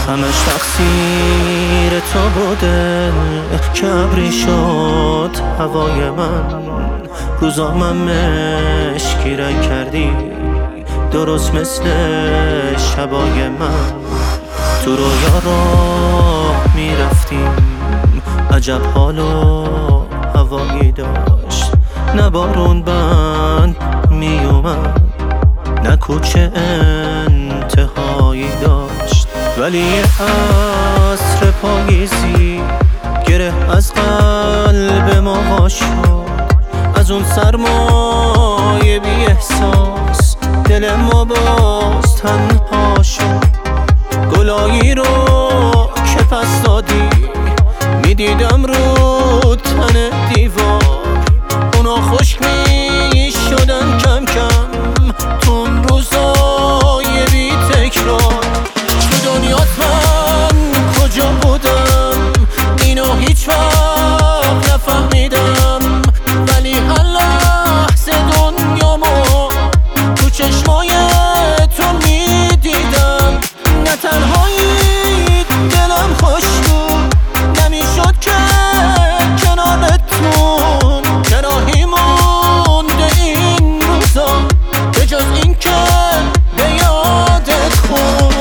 همش تقصیر تو بوده که ابری شد هوای من. روزامم مشکی رنگ کردی درست مثل شبای من. تو رویا راه میرفتیم عجب حال و هوایی داشت. نه بارون بند میومد نه کوچه انتهایی داشت. ولی یه عصر پاییزی گره از قلب ما وا شد. از اون سرمایه بی احساس دل ما باز تنها شد. گلایی رو که پس دادی میدیدم رو تن دیوار. اونا خشک می شدن کم کم تو اون روزای بی تکرار. تو دنیات من کجا بودم اینو هیچ وقت نفهمیدم. ولی هر لحظه دنیامو تو چشمای تو میدیدم. نه تنهایی دلم خوش بود نمیشد که کنارتون. چراهی مونده این روزا به جز این که به یادت خود.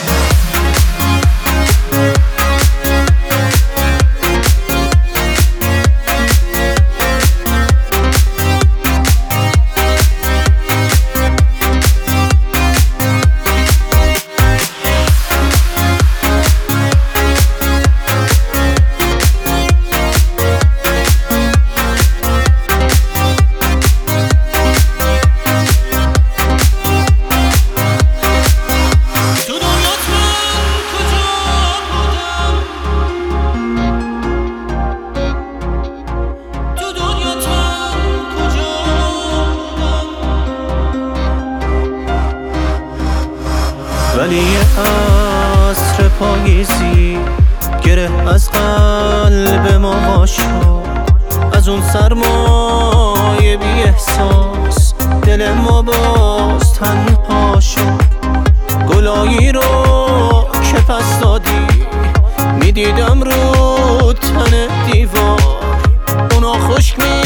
ولی یه عصر پاییزی گره از قلب ما وا شد. از اون سرمایه بی احساس دل ما باز تنها شد. گلایی رو که پس دادی میدیدم رو تن دیوار. اونا خشک می